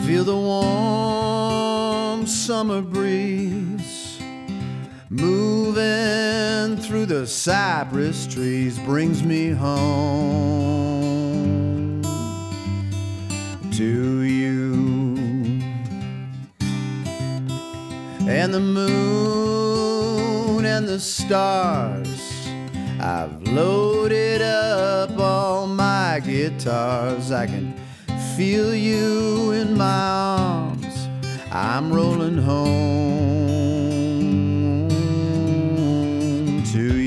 Feel the warm summer breeze moving through the cypress trees, brings me home to you. And the moon and the stars, I've loaded up all my guitars. I can feel you in my arms, I'm rolling home to you.